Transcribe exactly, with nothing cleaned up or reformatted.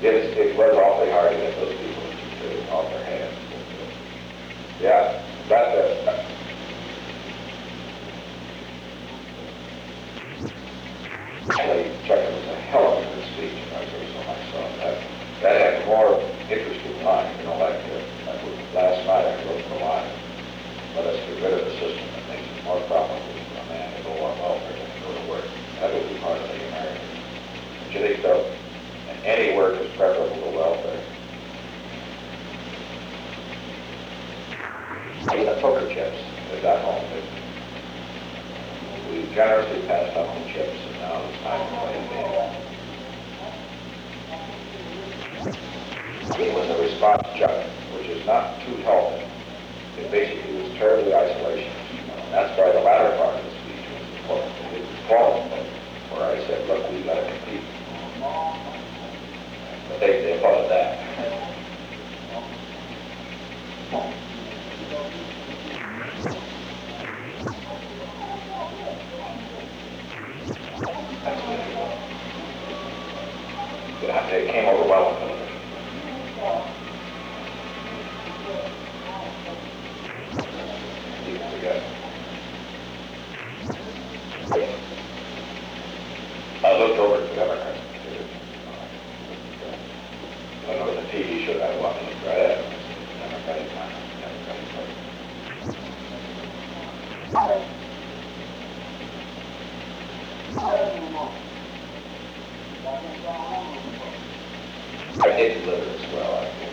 It, it was awfully hard to get those people to off their hands. But, uh, yeah, that, uh, Actually, Chuck was a hell of a good speech, and I agree so much so. That, that had more interest in mine, you know, like, uh, like last night I wrote the line, let us get rid of the system that makes it more profitable for a man to go on welfare than to go to work. That would be part of the American. Don't you think so? And any work is preferable to welfare. Even the poker chips that got home, they, we generously passed out the chips, and now it's time to play a game. It was a response, Chuck, which is not too healthy. It basically was terribly isolationist. You know, and that's why the latter part of the speech was important. It was important, where I said, look, we've got to compete. But they, they thought of that. They came over well on television. You can forget. I looked over at the Democrats. I know the T V show I watched looked right at them. Democratic time, Democratic party. I did deliver as well, I think.